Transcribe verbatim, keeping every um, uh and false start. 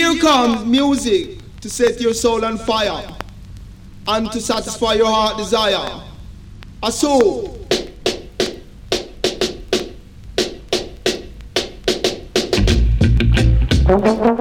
here comes music to set your soul on fire and to satisfy your heart desire. A soul. Thank